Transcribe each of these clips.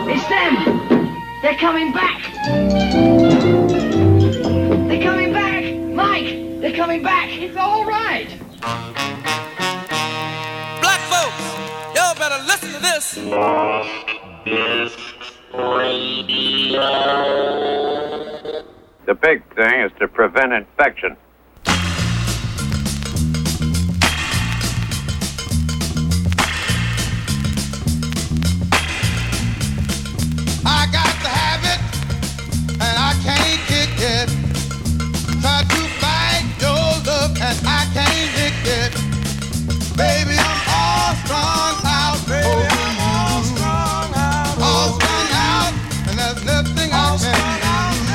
It's them! They're coming back! They're coming back! Mike! They're coming back! It's all right! Black folks, y'all better listen to this. The big thing is to prevent infection. I got to have it, and I can't kick it. Try to fight your love, and I can't lick it. Baby, I'm all strung out over you. All strung out, and there's nothing I can do.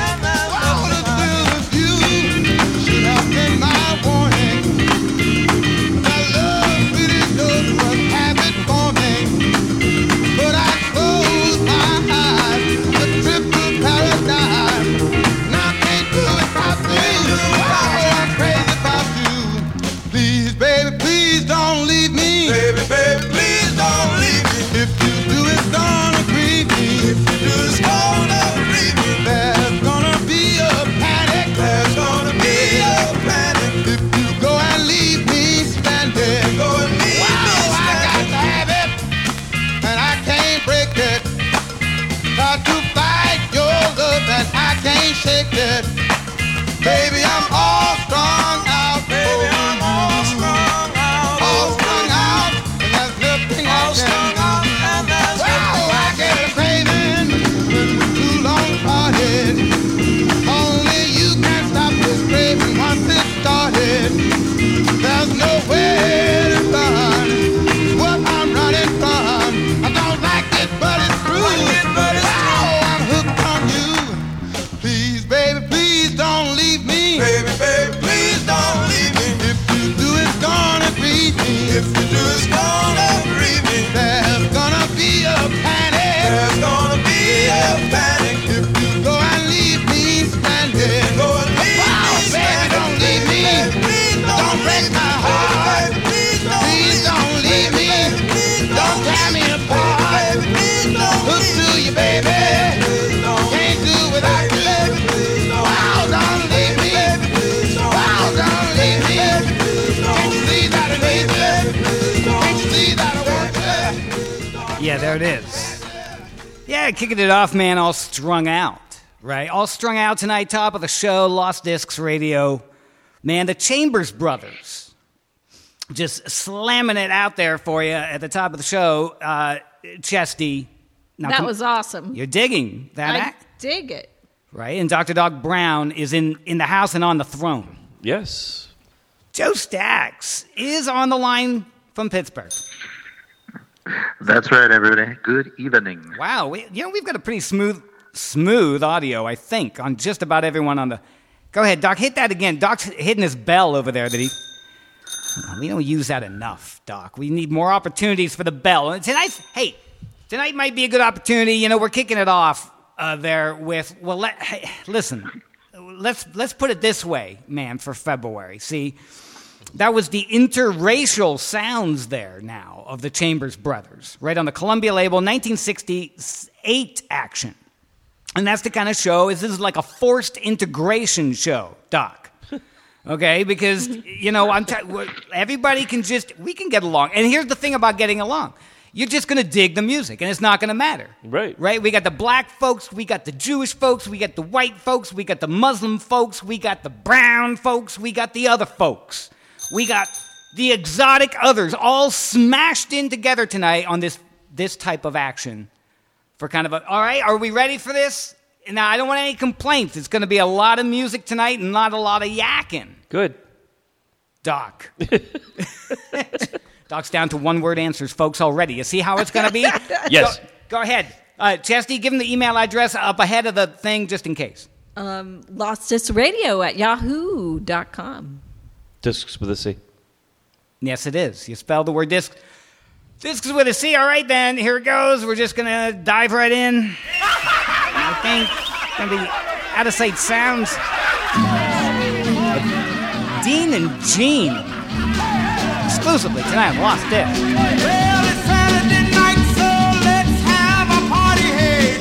All the thrill of you should have been my warning. That love really knows what habit forming. But I close my eyes, a trip to paradise. Now I can't do it without you. Oh, I'm crazy about you. Please, baby, please don't leave me. Baby, baby, please don't leave me. If you do, it's gonna grieve me. If you do, it's gonna grieve me. There's gonna be a panic. There's gonna be a panic. If you go and leave me standing. Go and leave me standing. I got to have it, and I can't break it. Try to fight your love, and I can't shake it. Baby, I'm all strung out. Baby, I'm all strung out. All strung out, and there's nothing I can do. Wow, I get a craving when we're too long parted. Only you can stop this craving once it started. There's nowhere to run. What I'm running from. I don't like it, but it's true. Oh, I'm hooked on you. Please, baby, please don't leave me. Baby, baby, please don't leave me. If you do, it's gonna grieve me. If you do, it's gonna grieve me. There's gonna be a panic. There's gonna be a panic. If you go and leave me standing. Go and leave me standing. Baby, don't leave me. Don't break my heart. Please don't leave me. Don't tear me apart. Hook to you, baby. Can't do without you. Wow, don't leave me. Wow, don't leave me. Can't you see that I need you? Can't you see that I want you? Yeah, there it is. Yeah, kicking it off, man, all strung out, right? All strung out tonight, top of the show, Lost Discs Radio. Man, the Chambers Brothers, just slamming it out there for you at the top of the show. Chesty. Now, That was awesome. You're digging that I act, dig it. right? And Dr. Doc Brown is in the house and on the throne. Yes. Joe Stacks is on the line from Pittsburgh. That's right, everybody. Good evening. Wow, we've got a pretty smooth audio, I think, on just about everyone on the... Go ahead, Doc, hit that again. Doc's hitting his bell over there that he... We don't use that enough, Doc. We need more opportunities for the bell. And tonight might be a good opportunity. You know, we're kicking it off there with... Well, listen, let's put it this way, man, for February. See, that was the interracial sounds there now of the Chambers Brothers, right on the Columbia label, 1968 action. And that's the kind of show, this is like a forced integration show, Doc. Okay, because, you know, everybody can we can get along. And here's the thing about getting along. You're just going to dig the music, and it's not going to matter. Right. Right? We got the black folks, we got the Jewish folks, we got the white folks, we got the Muslim folks, we got the brown folks, we got the other folks. We got the exotic others all smashed in together tonight on this type of action for kind of all right, are we ready for this? Now, I don't want any complaints. It's going to be a lot of music tonight and not a lot of yakking. Good. Doc. Doc's down to one-word answers, folks, already. You see how it's going to be? Yes. Go ahead. Chesty, give him the email address up ahead of the thing just in case. LostDiscRadio@yahoo.com. Discs with a C. Yes, it is. You spell the word disc. Discs with a C. All right, then. Here it goes. We're just going to dive right in. I think it's going to be out-of-sight sounds. Dean and Gene. Exclusively tonight on Lost Discs. Well, it's Saturday night, so let's have a party, hey.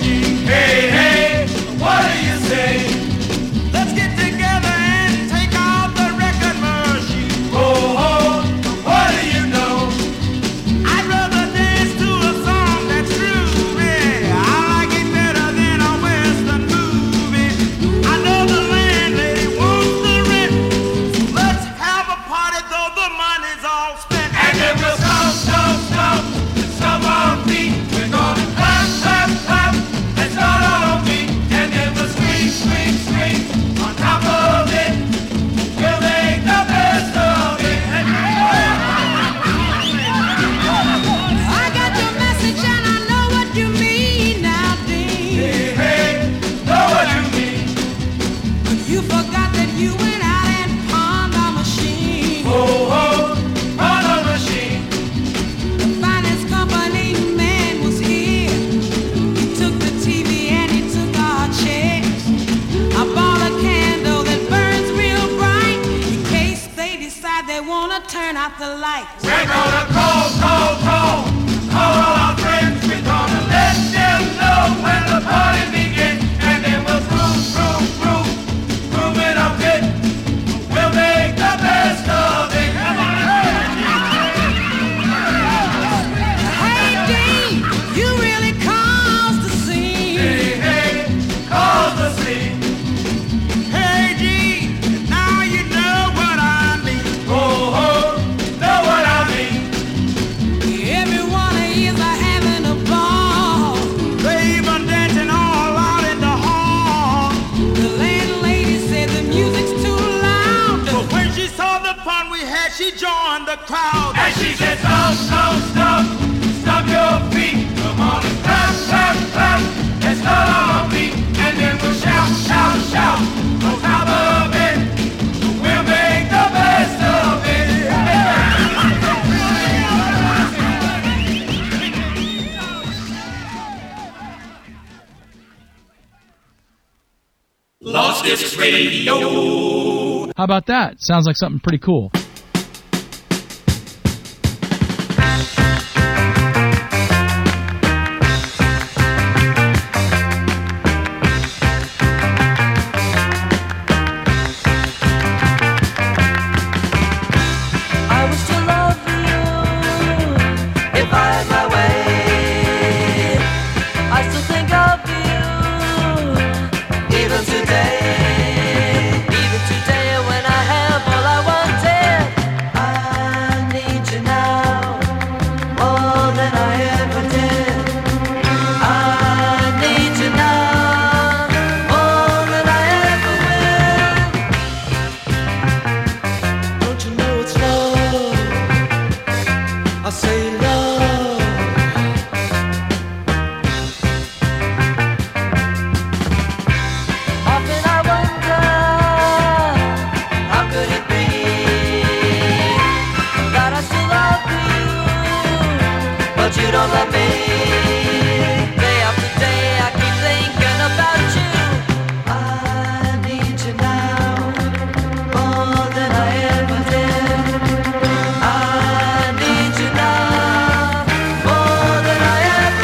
the crowd. And she said, stop, stop, stop, stop your feet. Come on and clap, clap, clap, and start our beat. And then we'll shout, shout, shout, on top of it. We'll make the best of it. Lost Discs Radio. How about that? Sounds like something pretty cool. I would still love you if I had my way. I still think of you even today. Even today when I have all I wanted. I need you now more than I ever did. I need you now more than I ever will. Don't you know it's love? I say love. Often I wonder, how could it be that I still love you, but you don't love me? Day after day I keep thinking about you. I need you now more than I ever did. I need you now more than I ever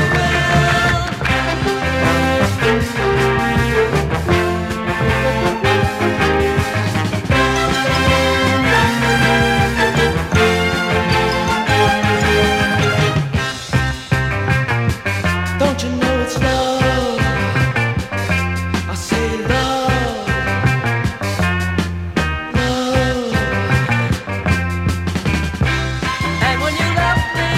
will. Don't you know it's love? I say love, love. And when you left me,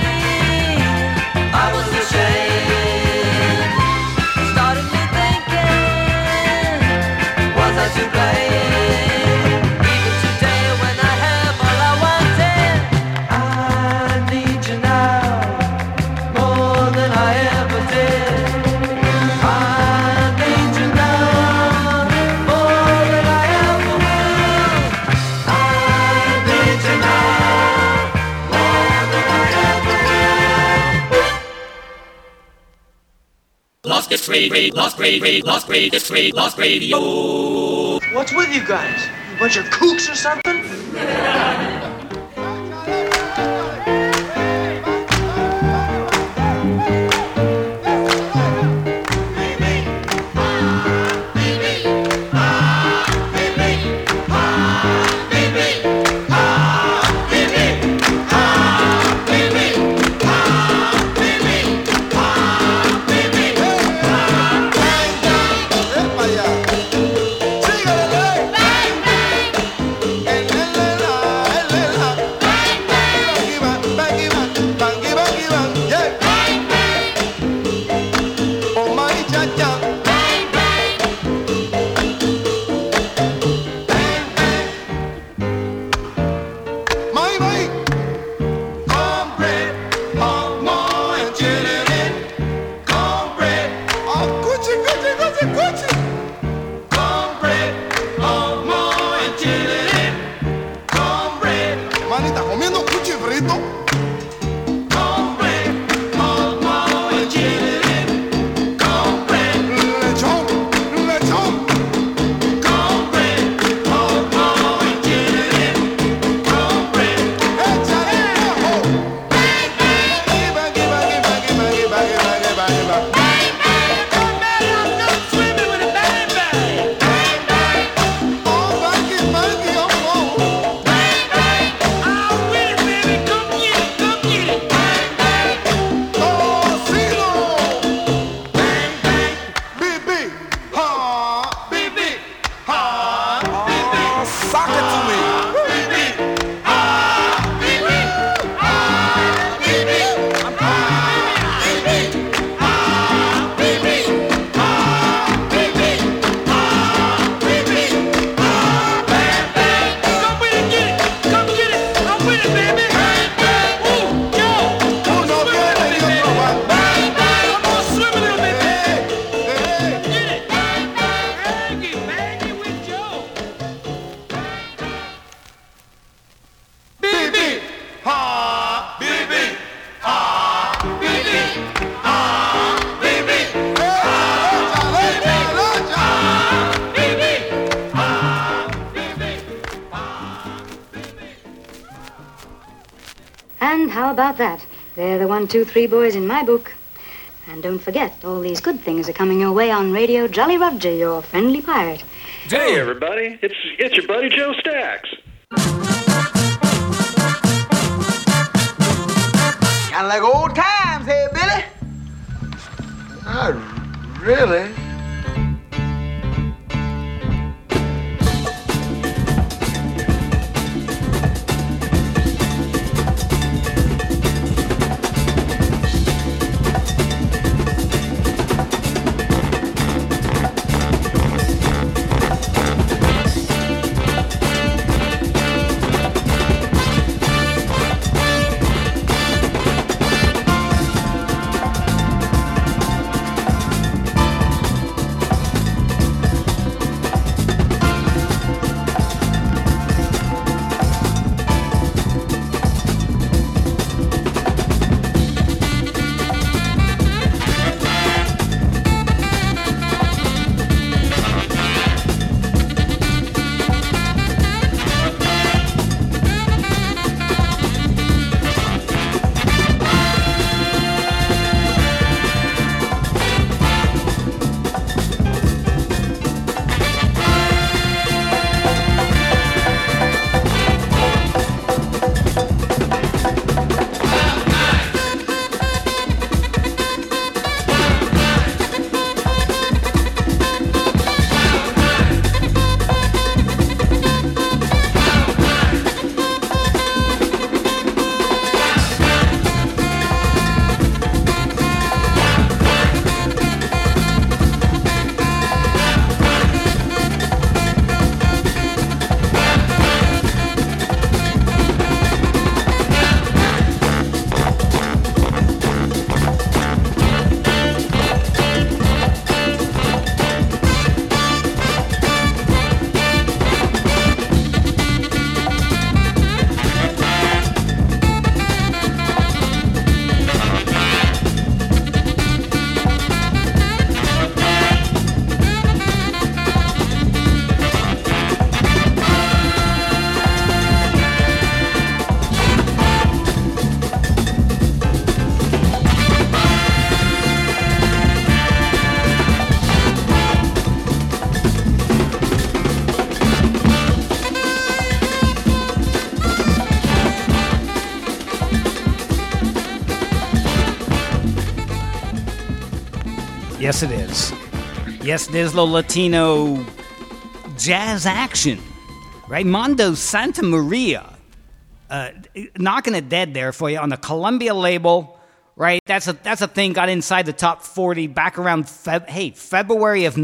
I was ashamed. Started me thinking, was I to blame? Even today when I have all I wanted, I need you now more than I ever did. I need you now more than I ever will. I need you now more than I ever will. Lost Discs Radio. Lost Discs Radio. What's with you guys? A bunch of kooks or something? Síguele, bang, bang, how about that? They're the 1, 2, 3 boys in my book. And don't forget, all these good things are coming your way on Radio Jolly Roger, your friendly pirate. Hey, everybody. It's your buddy Joe Stax. Kind of like old times, hey, Billy? Not really. Yes, it is. Yes, there's the Latino jazz action, right? Mondo Santa Maria, knocking it dead there for you on the Columbia label, right? That's a thing. Got inside the top 40 back around February of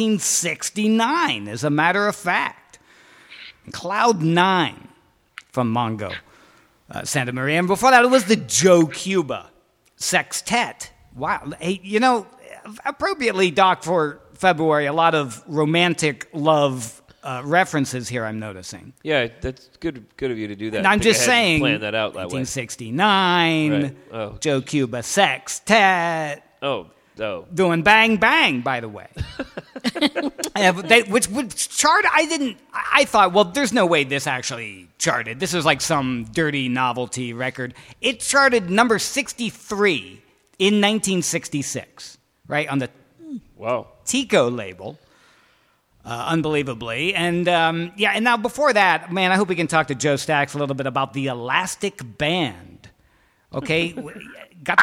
1969, as a matter of fact. Cloud 9 from Mongo Santa Maria, and before that it was the Joe Cuba Sextet. Wow, hey, you know, appropriately, Doc, for February, a lot of romantic love references here, I'm noticing. Yeah, that's good of you to do that. And I'm just saying, plan that out that 1969, way. Right. Joe Cuba Sextet. Oh. Doing Bang Bang, by the way. Which would chart, I thought, well, there's no way this actually charted. This is like some dirty novelty record. It charted number 63 in 1966, right, on the Tico label, unbelievably. And, and now before that, man, I hope we can talk to Joe Stax a little bit about the Elastic Band. Okay? Got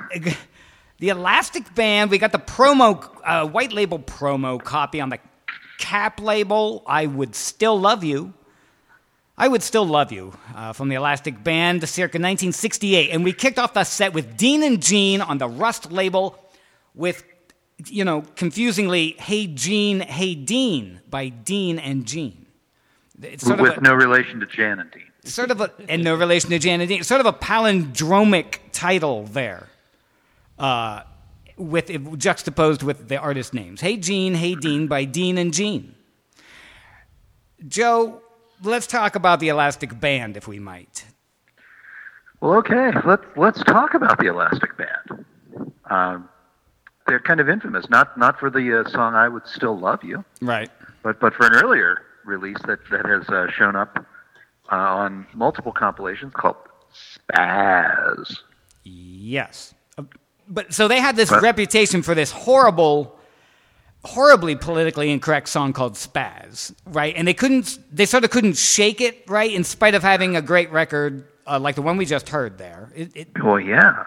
the Elastic Band, we got the promo, white label promo copy on the Cap label, I Would Still Love You. I Would Still Love You, from the Elastic Band, circa 1968. And we kicked off the set with Dean and Gene on the Rust label with, you know, confusingly, Hey Gene, Hey Dean by Dean and Gene. It's sort with no relation to Jan and Dean. And no relation to Jan and Dean. Sort of a palindromic title there. With it juxtaposed with the artist names. Hey Gene, Hey Dean by Dean and Gene. Joe, let's talk about the Elastic Band, if we might. Well, okay, let's talk about the Elastic Band. They're kind of infamous, not for the song "I Would Still Love You," right? But for an earlier release that has shown up on multiple compilations called Spaz. Yes. But so they had this reputation for this horribly politically incorrect song called Spaz, right? And they sort of couldn't shake it, right? In spite of having a great record like the one we just heard there. Well, yeah.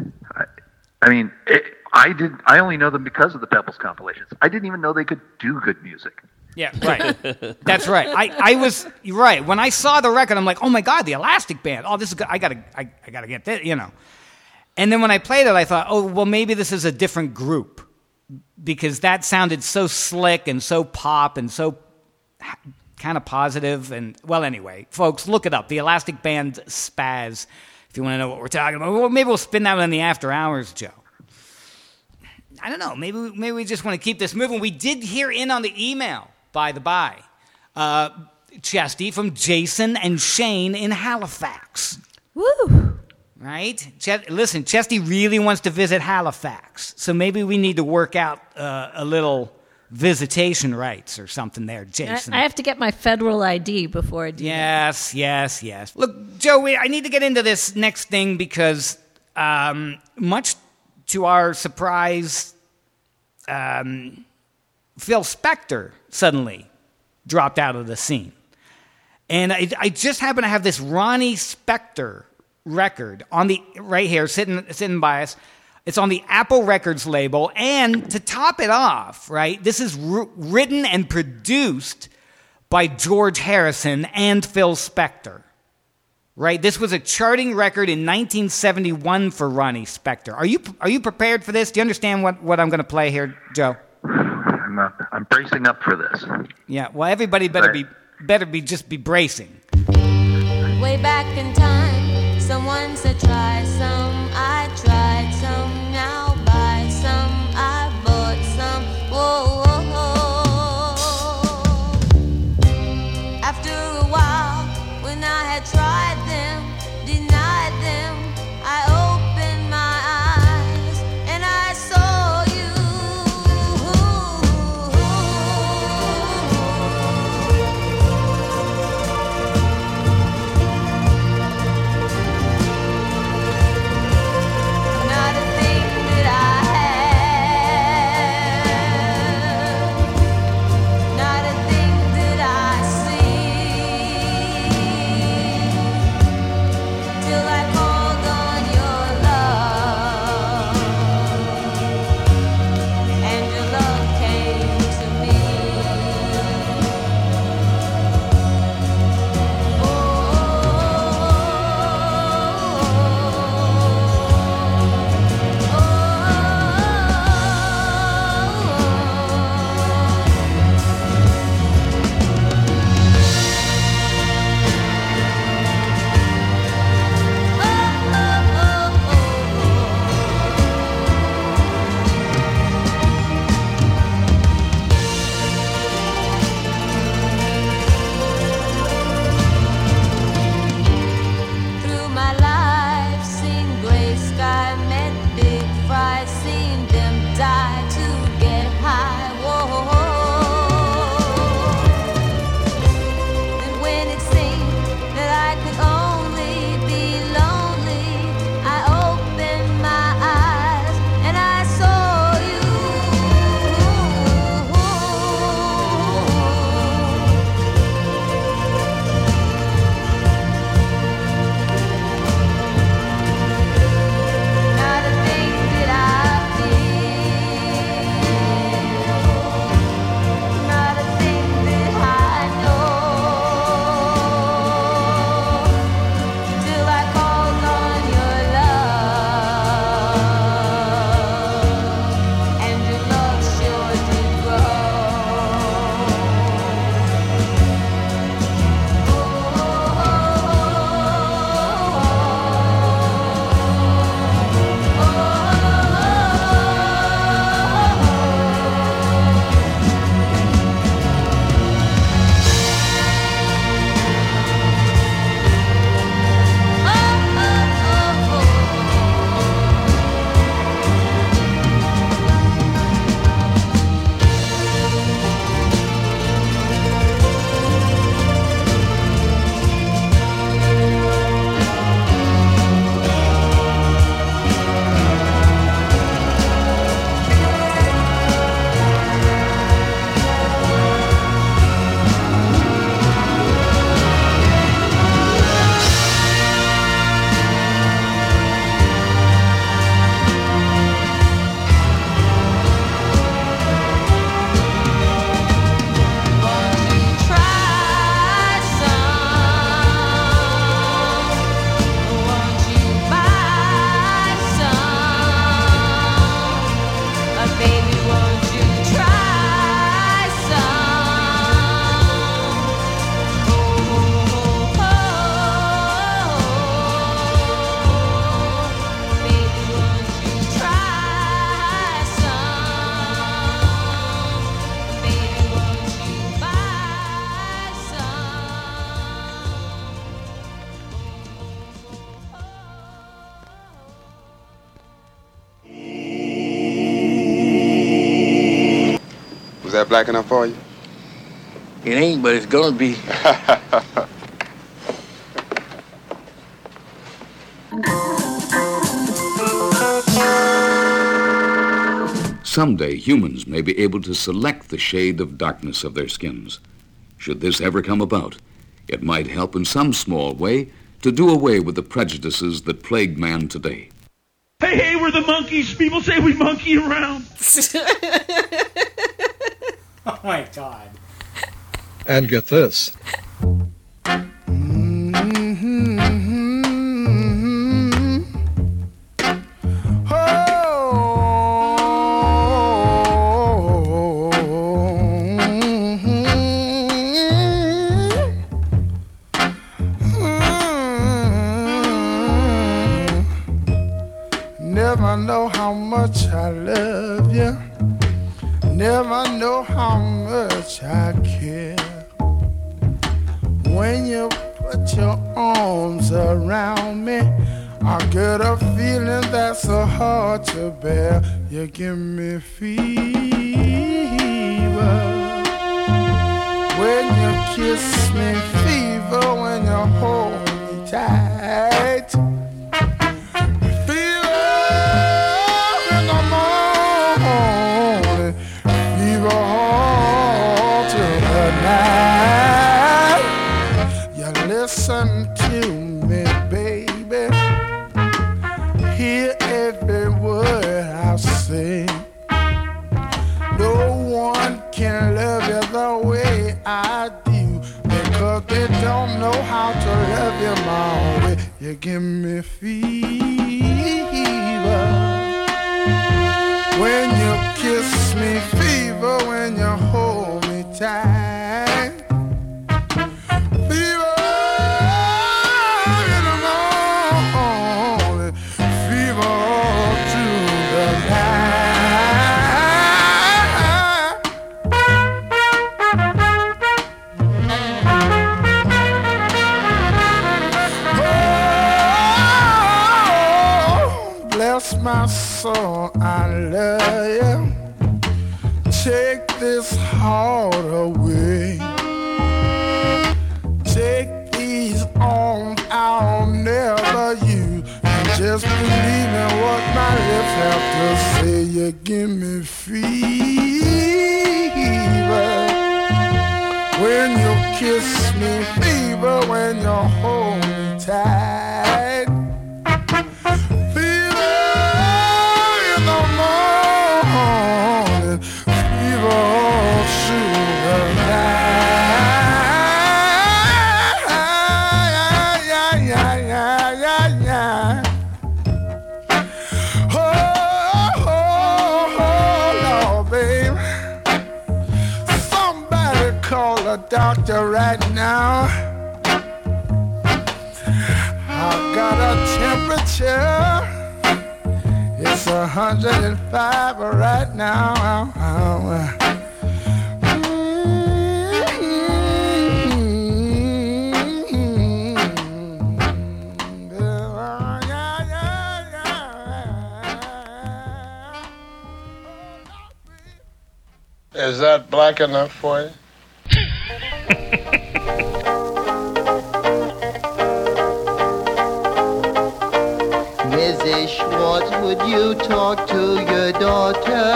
I only know them because of the Pebbles compilations. I didn't even know they could do good music. Yeah, right. That's right. I was right when I saw the record. I'm like, oh my God, the Elastic Band. Oh, this is good. I gotta get this, you know. And then when I played it, I thought, oh well, maybe this is a different group because that sounded so slick and so pop and so kind of positive. And well, anyway, folks, look it up. The Elastic Band Spaz. If you want to know what we're talking about, well, maybe we'll spin that in the after hours, Joe. I don't know. Maybe we just want to keep this moving. We did hear in on the email, by the by, Chesty, from Jason and Shane in Halifax. Woo! Right? Listen, Chesty really wants to visit Halifax, so maybe we need to work out a little visitation rights or something there, Jason. I have to get my federal ID before I do that. Yes. Look, Joe, I need to get into this next thing because much to our surprise, Phil Spector suddenly dropped out of the scene. And I just happen to have this Ronnie Spector record on the right here, sitting by us. It's on the Apple Records label. And to top it off, right, this is written and produced by George Harrison and Phil Spector. Right, this was a charting record in 1971 for Ronnie Spector. Are you prepared for this? Do you understand what I'm going to play here, Joe? I'm bracing up for this. Yeah. Well, everybody better be bracing. Way back in time, someone said try some. I tried some. Now buy some. I bought some. Whoa, whoa, whoa. After a while, when I had tried them, denied them, I opened my eyes and I saw you. Now that black enough for you? It ain't, but it's gonna be. Someday, humans may be able to select the shade of darkness of their skins. Should this ever come about, it might help in some small way to do away with the prejudices that plague man today. Hey, we're the monkeys. People say we monkey around. Oh, my God. And get this. Never know how much I love you. Never know how much I care. When you put your arms around me, I get a feeling that's so hard to bear. You give me fever when you kiss me, fever when you hold me tight. Listen to me, baby. Hear every word I say. No one can love you the way I do, because they don't know how to love you my way. You give me fever when you kiss me, fever when you hold me tight. My soul, I love you. Take this heart away. Take these arms I'll never use. And just believe in what my lips have to say. You give me fever when you kiss me, fever when you hold me tight. Doctor, right now I've got a temperature, it's 105 right now. Is that black enough for you? Mrs. Schwartz, would you talk to your daughter?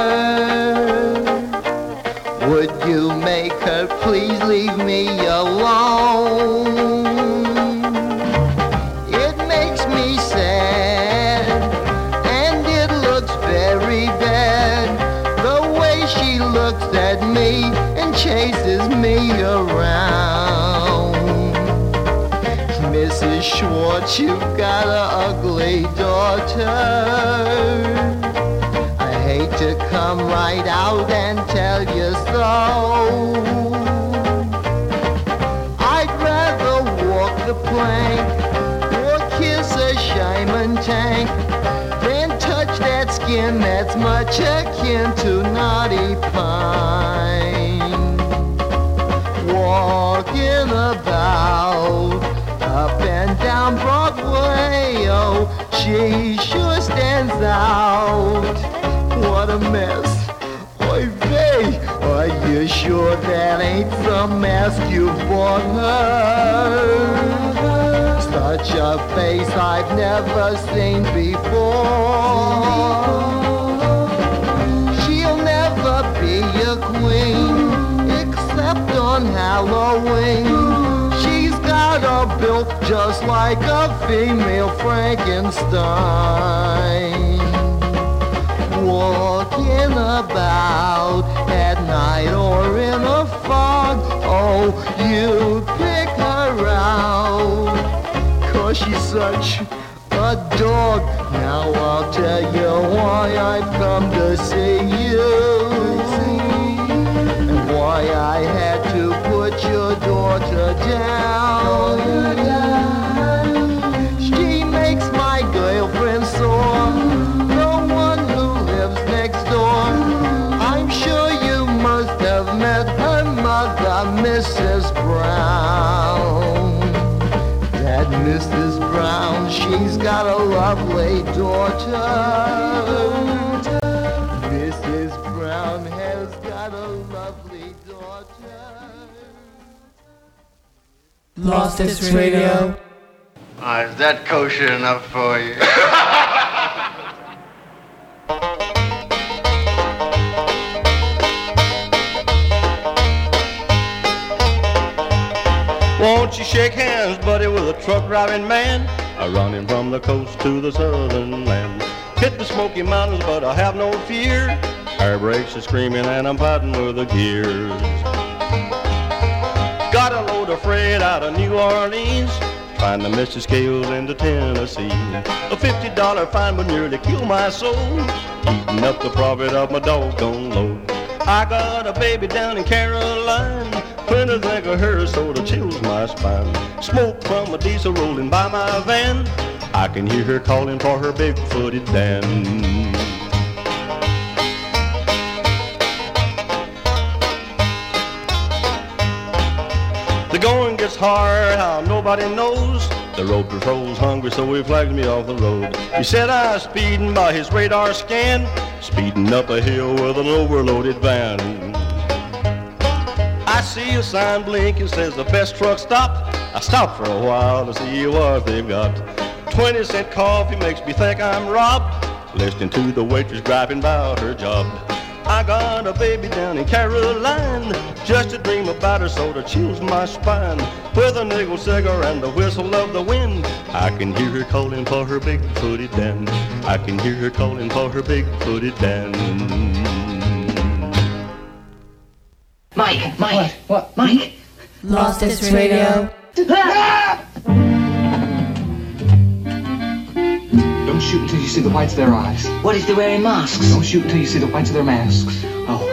Would you make her please leave me alone? It makes me sad, and it looks very bad, the way she looks at me and chases me around. Mrs. Schwartz, you've got an ugly daughter. I hate to come right out and tell you so. I'd rather walk the plank or kiss a Shyman tank than touch that skin that's much akin to knotty pine. Walking about up and down Broadway, oh, she sure stands out. What a mess. Oy vey, Are you sure that ain't some mask you bought her? Such a face I've never seen before. She'll never be a queen except on Halloween. She's got a built just like a female Frankenstein. Walking about at night or in a fog, oh, you pick her out, 'cause she's such a dog. Now I'll tell you why I've come to see you, and why I had to put your daughter down. She makes my girlfriend sore, the one who lives next door. I'm sure you must have met her mother, Mrs. Brown. That Mrs. Brown, she's got a lovely daughter. Mrs. Brown has got a lovely daughter. Lost its radio. Is that kosher enough for you? Won't you shake hands, buddy, with a truck driving man? I running from the coast to the southern land. Hit the Smoky Mountains, but I have no fear. Air brakes are screaming and I'm fighting with the gears. Got a load of freight out of New Orleans, trying to miss the scales into Tennessee. A $50 fine would nearly kill my soul, eating up the profit of my doggone load. I got a baby down in Caroline, when I think of her, sort of chills my spine. Smoke from a diesel rolling by my van, I can hear her calling for her big-footed Dan. The going gets hard, how nobody knows. The road patrol's hungry, so he flags me off the road. He said I was speeding by his radar scan, speeding up a hill with an overloaded van. I see a sign blinking, says the best truck stop. I stop for a while to see what they've got. 20-cent coffee makes me think I'm robbed, listening to the waitress griping about her job. I got a baby down in Caroline, just to dream about her sort of chills my spine. With a nickel cigar and the whistle of the wind, I can hear her calling for her big-footed Dan. I can hear her calling for her big-footed Dan. Mike! What? Mike? Lost its radio. Don't shoot until you see the whites of their eyes. What if they're wearing masks? Don't shoot until you see the whites of their masks. Oh.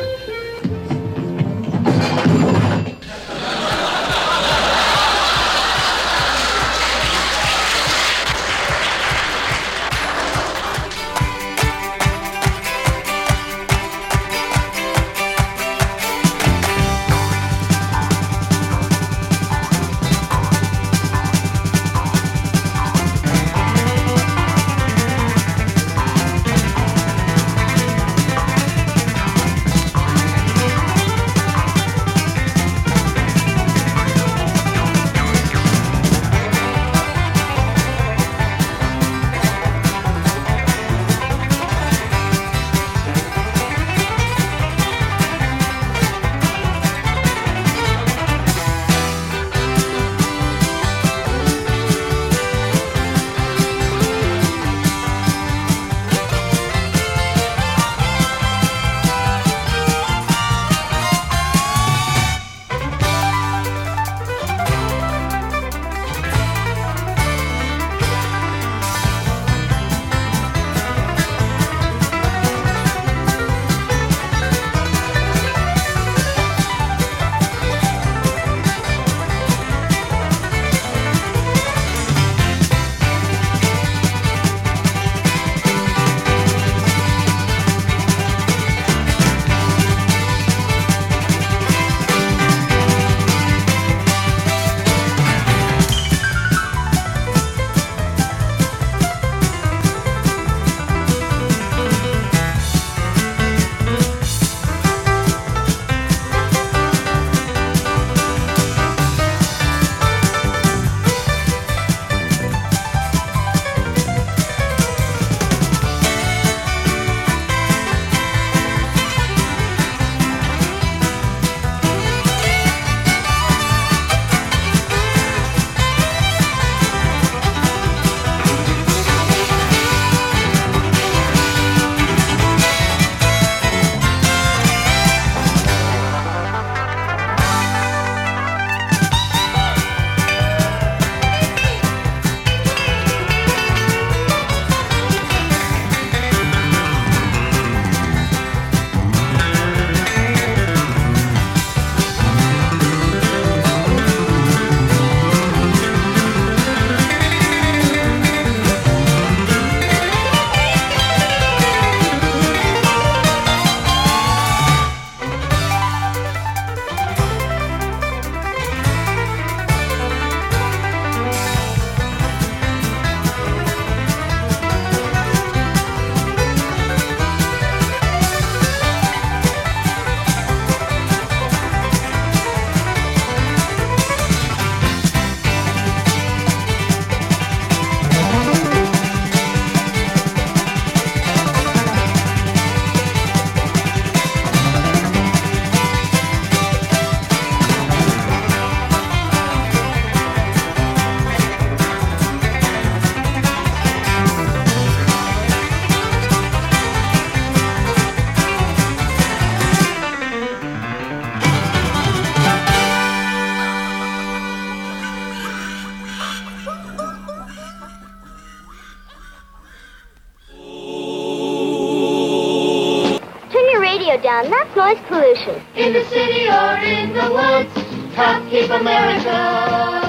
radio down. That's noise pollution. In the city or in the woods, top keep America.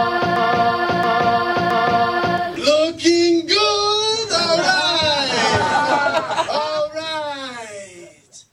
Looking good, all right. All right.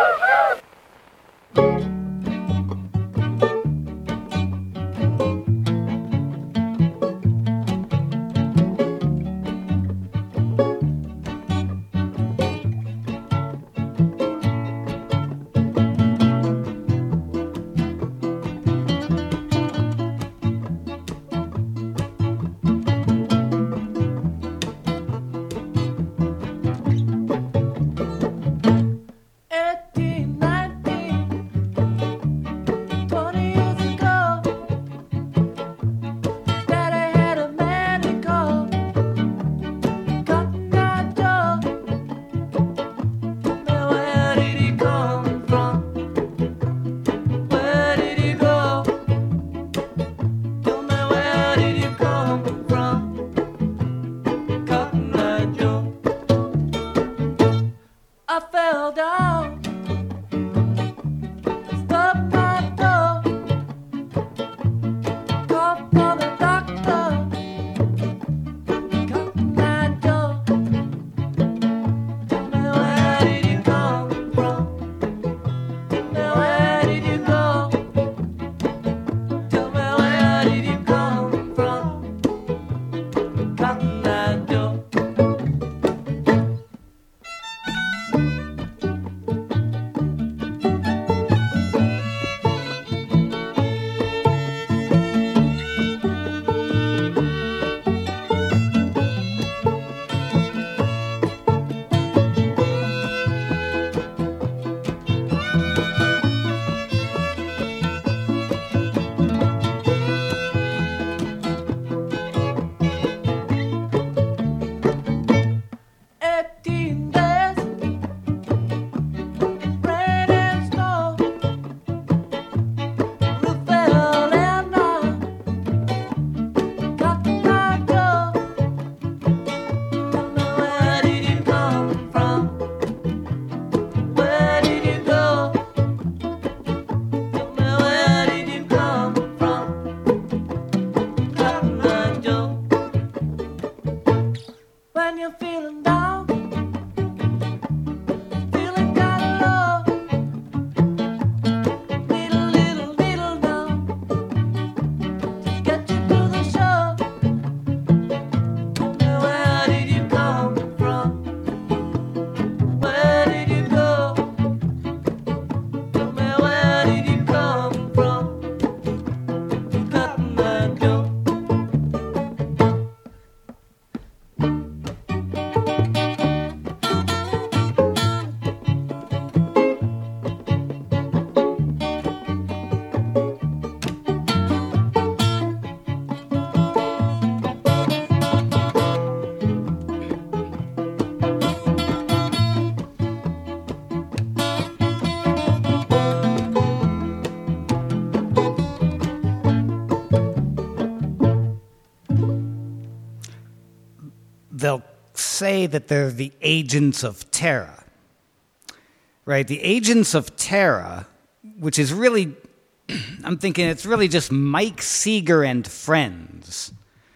they'll say that they're the agents of Terra. Right? The agents of Terra, which is really, I'm thinking it's really just Mike Seeger and friends.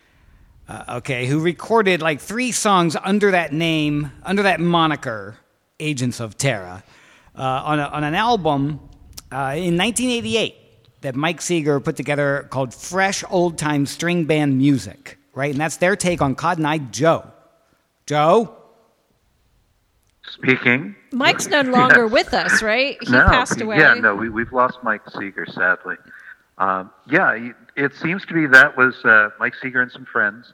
Who recorded like 3 songs under that name, under that moniker, Agents of Terra, on an album in 1988 that Mike Seeger put together called Fresh Old Time String Band Music, right? And that's their take on Cotton Eye Joe. Joe? Speaking. Mike's no longer with us, right? He passed away. Yeah, no, we've lost Mike Seeger, sadly. It seems to be that was Mike Seeger and some friends.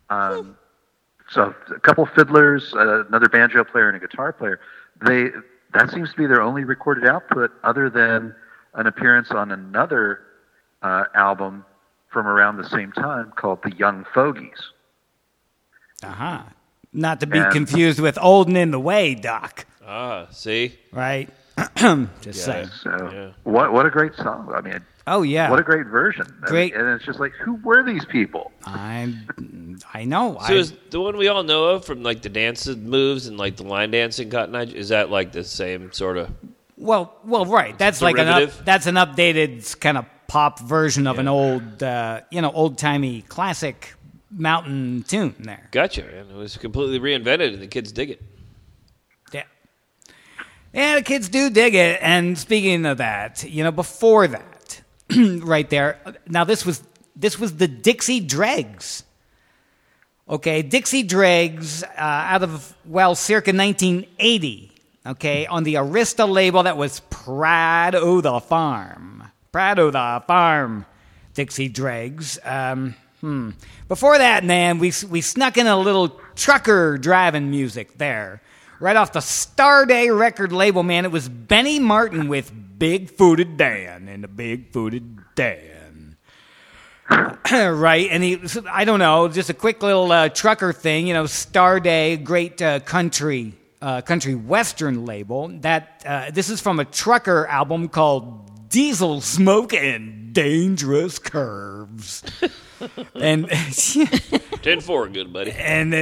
So a couple fiddlers, another banjo player, and a guitar player. That seems to be their only recorded output, other than an appearance on another album from around the same time called The Young Fogies. Uh-huh. Not to be confused with Old and in the Way, Doc. Ah, see? Right? Just saying. So, what a great song. I mean, oh, yeah. What a great version. Great. And it's just like, who were these people? I know. So is the one we all know of from like the dance moves and like the line dancing Cotton Eye, is that like the same sort of Well, right. That's like that's an updated kind of pop version of an old, old-timey classic mountain tune there. Gotcha, man. It was completely reinvented, and the kids dig it. Yeah. Yeah, the kids do dig it. And speaking of that, before that, right there, now this was the Dixie Dregs. Okay, Dixie Dregs out of, circa 1980. Okay, on the Arista label that was Pride o' the Farm. Pride o' the Farm, Dixie Dregs. Before that, man, we snuck in a little trucker driving music there. Right off the Starday record label, man, it was Benny Martin with Big Footed Dan and the Big Footed Dan. Right, and I don't know, just a quick little trucker thing, Starday, great country western label. That this is from a trucker album called Diesel Smoke and Dangerous Curves. And 10-4, good buddy. And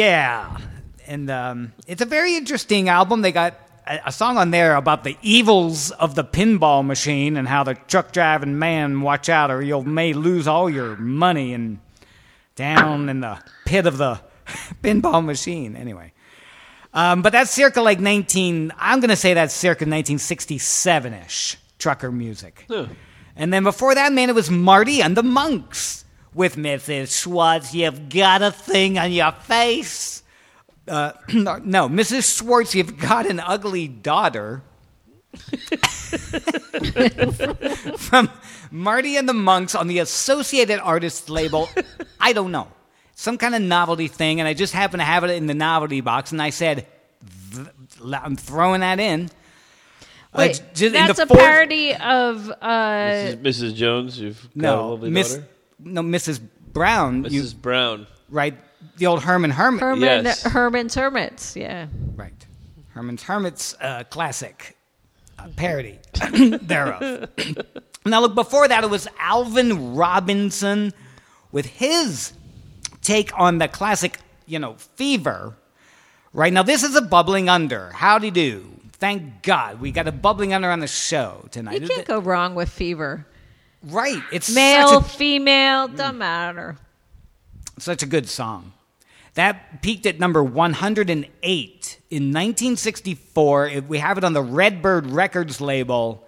and it's a very interesting album. They got a song on there about the evils of the pinball machine and how the truck driving man, watch out or you may lose all your money and down in the pit of the pinball machine. Anyway. But that's circa I'm going to say that's circa 1967-ish trucker music. Yeah. And then before that, man, it was Marty and the Monks with Mrs. Schwartz, you've got a thing on your face. No, Mrs. Schwartz, you've got an ugly daughter. From Marty and the Monks on the Associated Artists label. I don't know. Some kind of novelty thing, and I just happened to have it in the novelty box, and I said, I'm throwing that in. Wait, that's a parody of... Mrs. Jones, you've got a lovely daughter? No, Mrs. Brown. Mrs. Brown. Right, the old Herman's Hermits, yeah. Right. Herman's Hermits classic parody thereof. Now, look, before that, it was Alvin Robinson with his take on the classic, Fever. Right, now this is a bubbling under. Howdy do. Thank God we got a bubbling under on the show tonight. You can't go wrong with Fever. Right. It's male, female, doesn't matter. Such a good song. That peaked at number 108 in 1964. We have it on the Redbird Records label.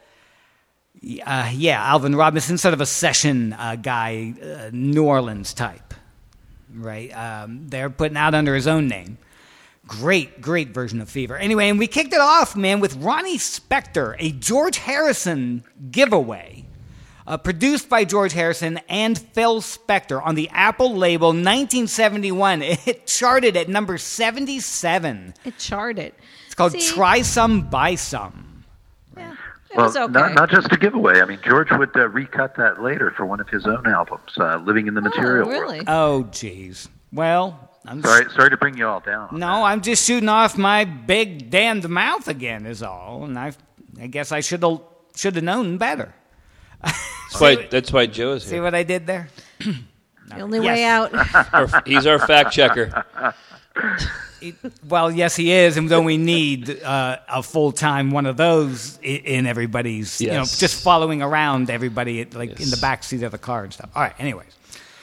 Alvin Robinson, sort of a session guy, New Orleans type. Right. They're putting out under his own name. Great version of Fever. Anyway, and we kicked it off, man, with Ronnie Spector, a George Harrison giveaway. Produced by George Harrison and Phil Spector on the Apple label, 1971. It charted at number 77. It charted. It's called Try Some, Buy Some. Yeah, it well, was okay. not just a giveaway. I mean, George would recut that later for one of his own albums, Living in the Material World. Oh, geez. Well, I'm sorry to bring you all down. No, I'm just shooting off my big damned mouth again is all. And I guess I should have known better. That's why Joe is here. See what I did there? The only way out. He's our fact checker. Well, yes, he is, and then we need a full-time one of those in everybody's, just following around everybody in the back seat of the car and stuff. All right, anyways.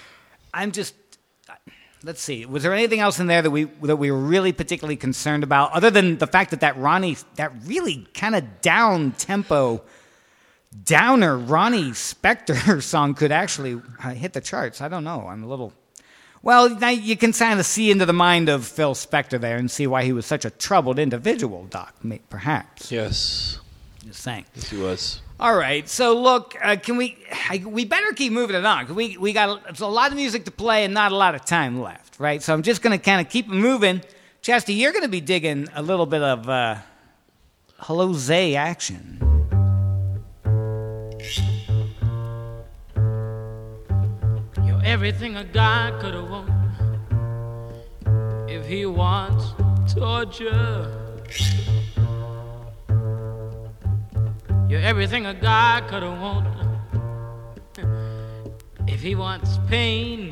Let's see. Was there anything else in there that we were really particularly concerned about, other than the fact that that really kind of down-tempo, downer Ronnie Spector song could actually hit the charts? I don't know. I'm a little... Well, now you can kind of see into the mind of Phil Spector there and see why he was such a troubled individual, Doc, perhaps. Yes. Just saying. Yes, he was. All right, so look, we better keep moving it on, because we got a lot of music to play and not a lot of time left, right? So I'm just going to kind of keep it moving. Chesty, you're going to be digging a little bit of Hello Zay action. You're everything a guy could have wanted if he wants torture. You're everything a guy could have wanted if he wants pain.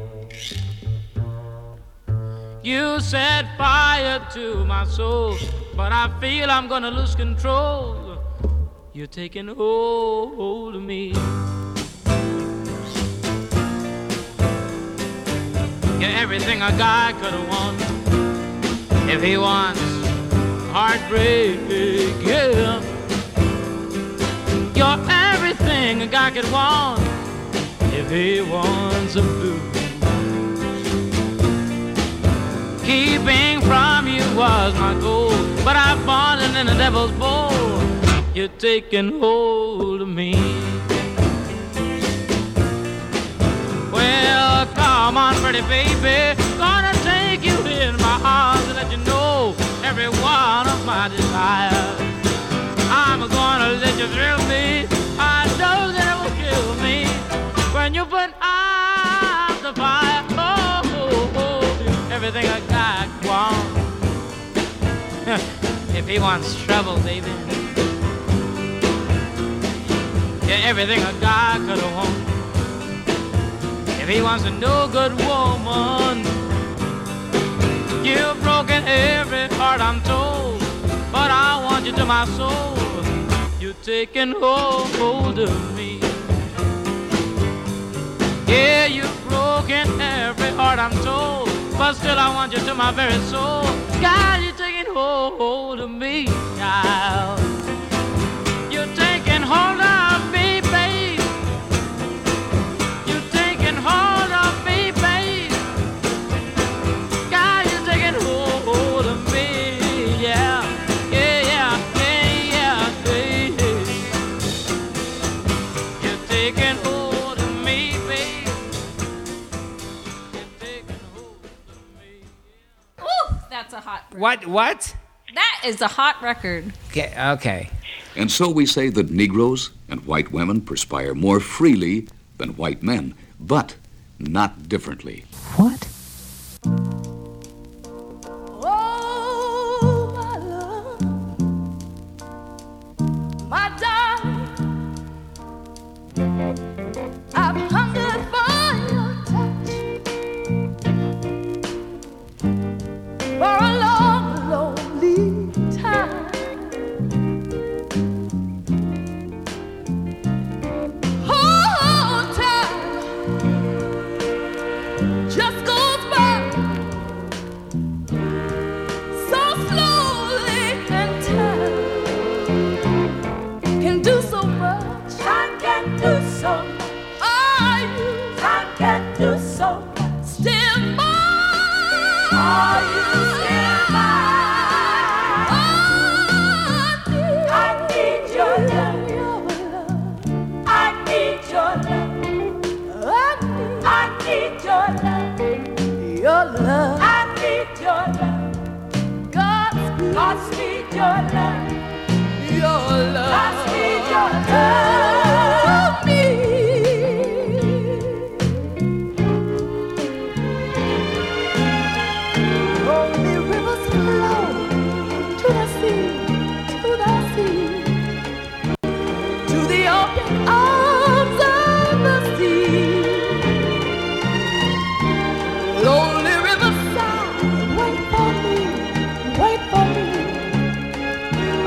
You set fire to my soul, but I feel I'm gonna lose control You're taking hold of me. You're everything a guy could have wanted. If he wants heartbreak, yeah. You're everything a guy could want. If he wants a blues. Keeping from you was my goal, but I've fallen in the devil's bowl. You're taking hold of me. Well, come on, pretty baby, gonna take you in my arms and let you know every one of my desires. I'm gonna let you thrill me. I know that it will kill me when you put out the fire. Everything a guy wants. If he wants trouble, baby. Yeah, everything a guy could have wanted. If he wants a no good woman. You've broken every heart, I'm told, but I want you to my soul. You're taking hold of me. Yeah, you've broken every heart, I'm told, but still I want you to my very soul. God, you're taking hold of me, child. You're taking hold of me, babe. You're taking hold of me, babe. God, you're taking hold of me, yeah. Yeah, yeah, yeah, yeah, yeah. You're taking hold of me, babe. That's a hot record. What? That is a hot record. Okay. And so we say that Negroes and white women perspire more freely than white men, but not differently. What? Oh, my love, my darling, I've hungered for your touch for a long, lonely time. Oh, time just goes by so slowly, and time can do so much. Time can do so much. Time can do so much. Still more. Are you still mine? I need your love. I need your love. I need your love. Your love. I need your love. Godspeed your love. Your love. Godspeed your love. Me. Only rivers flow to the sea, to the sea, to the open arms of the sea. Lonely riverside, wait for me, wait for me.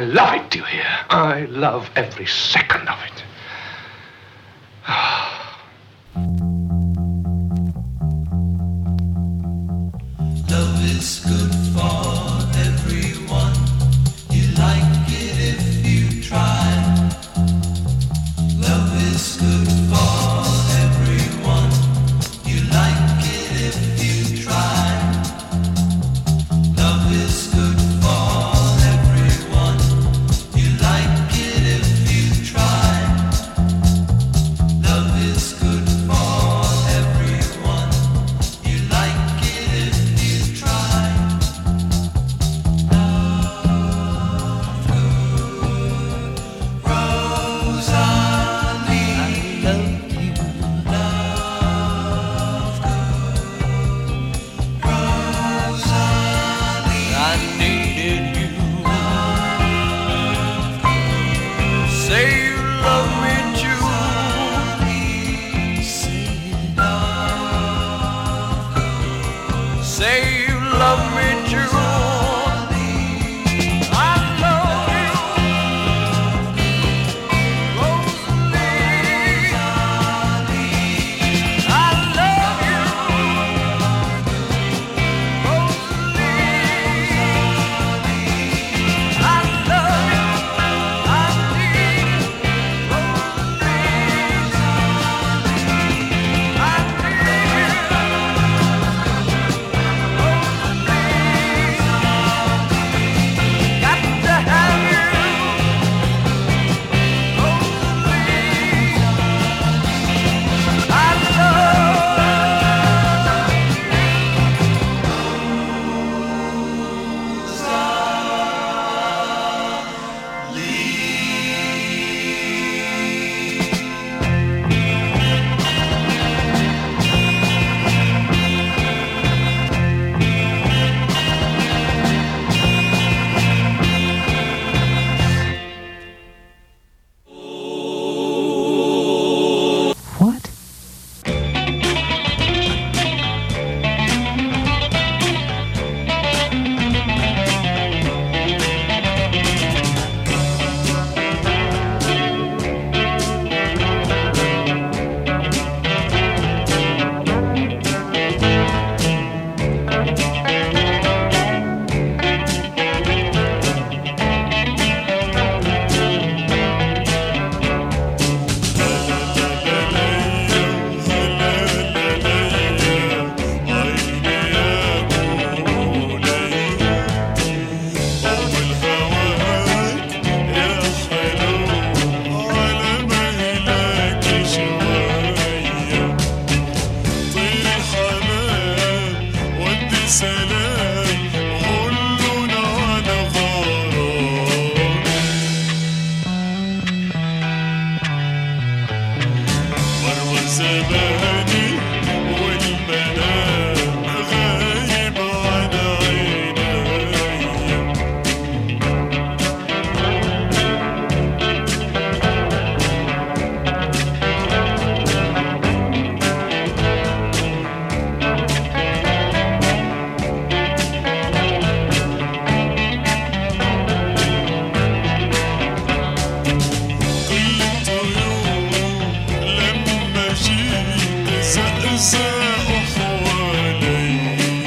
love it, do you hear? I love every second of it. Love is good for everyone. You like it if you try. Love is good for everyone. You like it if you try. Love is good for everyone. You like it if you try. Love is good for everyone. You like it if you try. Love good, Rosalie. I love you. Love good, Rosalie. I needed you. Love good. Say you love me, Julie. Say love good. Say you love me, Julie. I love you, Rosalie. I love you, Rosalie. I love you. I need got to have you, Rosalie. I What? زماني والمنام غايب عن عيني. كل الطيور لما جيت زقزقوا حوالي.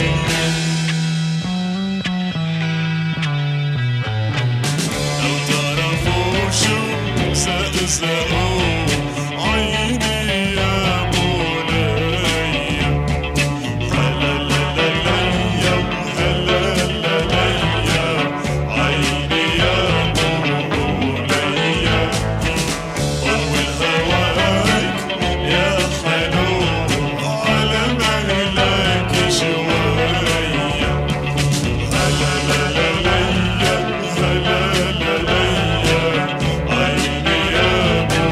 لو تعرفوا شو زقزقوا عيني يا مولاي. هلا لا لا لا هلا لا لا عيني يا مولاي. أول هواك يا حلو على مهلك شوية. هلا لا لا لا هلا لا لا عيني يا مولاي.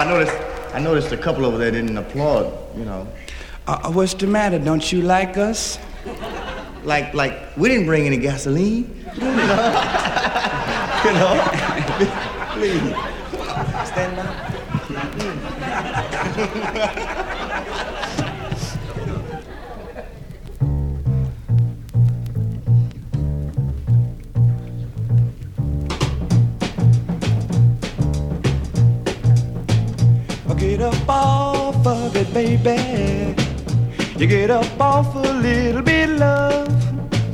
I noticed a couple over there didn't applaud, you know. What's the matter? Don't you like us? Like we didn't bring any gasoline. You know? Please. Stand up. Get up off of it, baby. You get up off a little bit of love,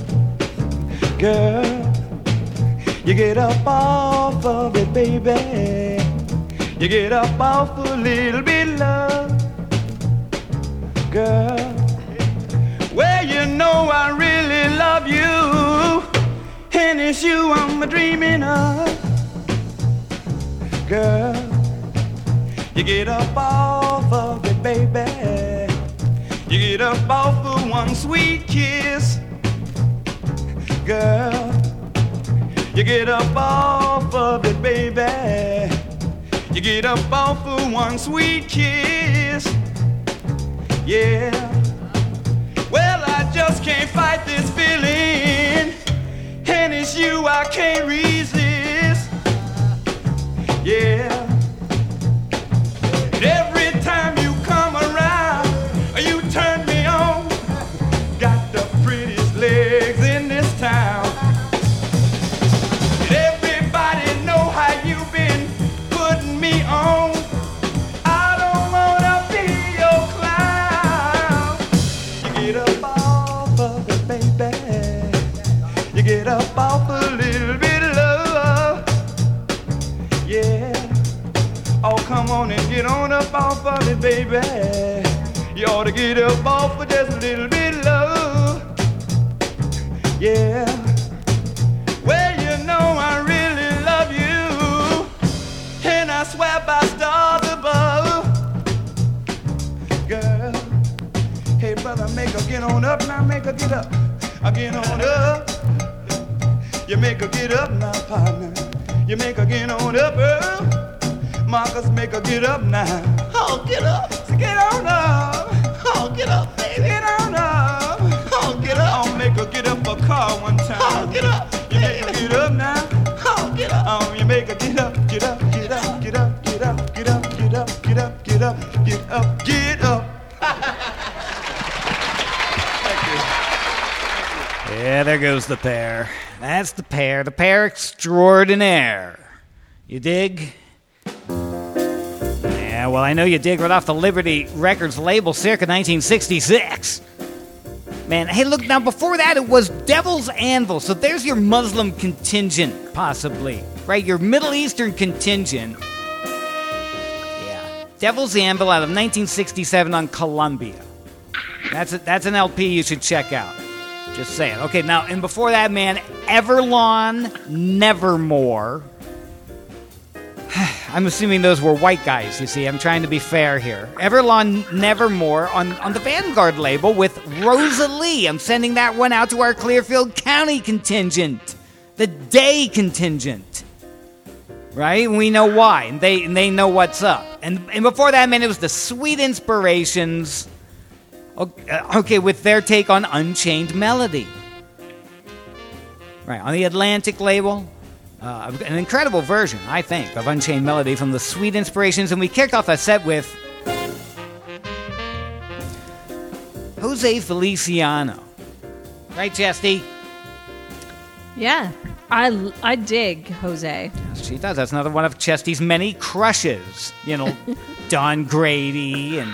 girl. You get up off of it, baby. You get up off a little bit of love, girl. Well, you know I really love you, and it's you I'm dreaming of, girl. You get up off of it, baby. You get up off of one sweet kiss, girl. You get up off of it, baby. You get up off of one sweet kiss, yeah. Well, I just can't fight this feeling, and it's you I can't resist, yeah. Every time you come around, you turn me on. Got the prettiest legs in this town. Everybody know how you've been putting me on. I don't wanna be your clown. You get up off of it, baby. You get up off a little bit of love, yeah. Oh, come on and get on up off of it, baby. You ought to get up off of just a little bit of love, yeah. Well, you know I really love you, and I swear by stars above, girl. Hey, brother, make her get on up now, make her get up. Get on up. You make her get up now, partner. You make her get on up, Marcus, make her get up now. Oh, get up. So get on up. Oh, get up, baby. Get on up. Oh, get up. Oh, make her get up a car one time. Oh, get up. You make her get up now. Oh, get up. Oh, you make her get up, get up, get up, get up, get up, get up, get up, get up, get up, get up, get up. Thank you. Yeah, there goes the pair. That's the pair extraordinaire. You dig? Yeah, well, I know you dig right off the Liberty Records label, circa 1966. Man, hey, look, now before that it was Devil's Anvil, so there's your Muslim contingent, possibly, right? Your Middle Eastern contingent. Yeah, Devil's Anvil out of 1967 on Columbia. That's an LP you should check out. Just saying. Okay, now, and before that, man, Everlong Nevermore. I'm assuming those were white guys, you see. I'm trying to be fair here. Everlong Nevermore on the Vanguard label with Rosalie. I'm sending that one out to our Clearfield County contingent. The Day contingent. Right? And we know why. And they know what's up. And before that, man, it was the Sweet Inspirations. Okay, with their take on Unchained Melody. Right, on the Atlantic label. An incredible version, I think, of Unchained Melody from the Sweet Inspirations. And we kicked off that set with Jose Feliciano. Right, Chesty? Yeah, I dig Jose. Yes, she does. That's another one of Chesty's many crushes. You know, Don Grady and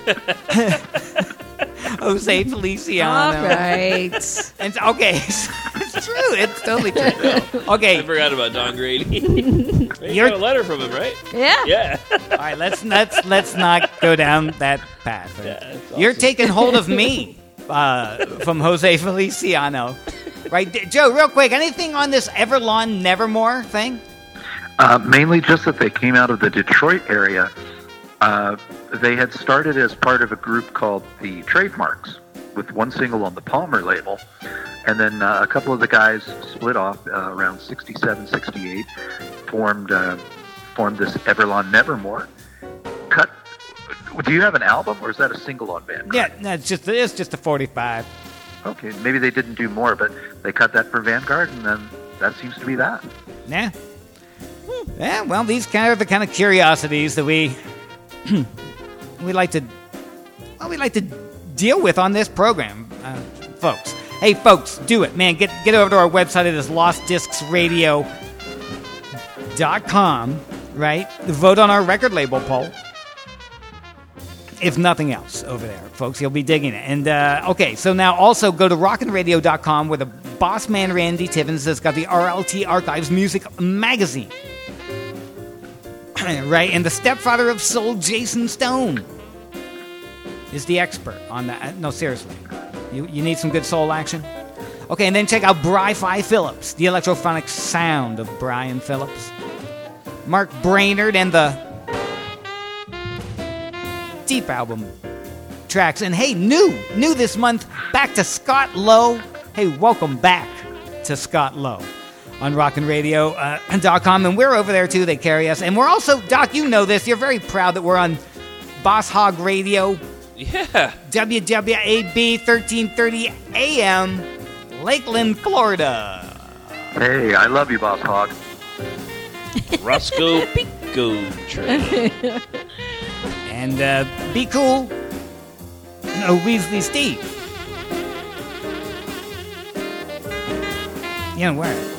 Jose Feliciano. All right. And okay, it's true. It's totally true. Okay. I forgot about Don Grady. You got a letter from him, right? Yeah. Yeah. All right, let's not go down that path. Yeah, You're taking hold of me from Jose Feliciano. Right, Joe, real quick, anything on this Everlong Nevermore thing? Mainly just that they came out of the Detroit area. They had started as part of a group called the Trademarks with one single on the Palmer label. And then a couple of the guys split off around 67, 68, formed this Everlong Nevermore. Do you have an album, or is that a single on Vanguard? Yeah, no, it's just a 45. Okay, maybe they didn't do more, but they cut that for Vanguard, and then that seems to be that. Yeah. Yeah, well, these are the kind of curiosities that we like to deal with on this program, folks. Hey, folks, do it, man. Get over to our website. It is lostdiscsradio.com, right? Vote on our record label poll. If nothing else over there, folks, you'll be digging it. And, okay, so now also go to rockinradio.com where the boss man Randy Tibbins has got the RLT Archives Music Magazine. Right, and the stepfather of soul, Jason Stone, is the expert on that. No, seriously. You need some good soul action? Okay, and then check out Bri-Fi Phillips, the electrophonic sound of Brian Phillips. Mark Brainerd and the Deep album tracks. And hey, new this month, back to Scott Lowe. Hey, welcome back to Scott Lowe on rockinradio.com. And we're over there too. They carry us. And we're also, Doc, you know this. You're very proud that we're on Boss Hog Radio. Yeah. WWAB 1330 AM, Lakeland, Florida. Hey, I love you, Boss Hog. Roscoe Go Train. And be cool. No, Weasley Steve. You know where?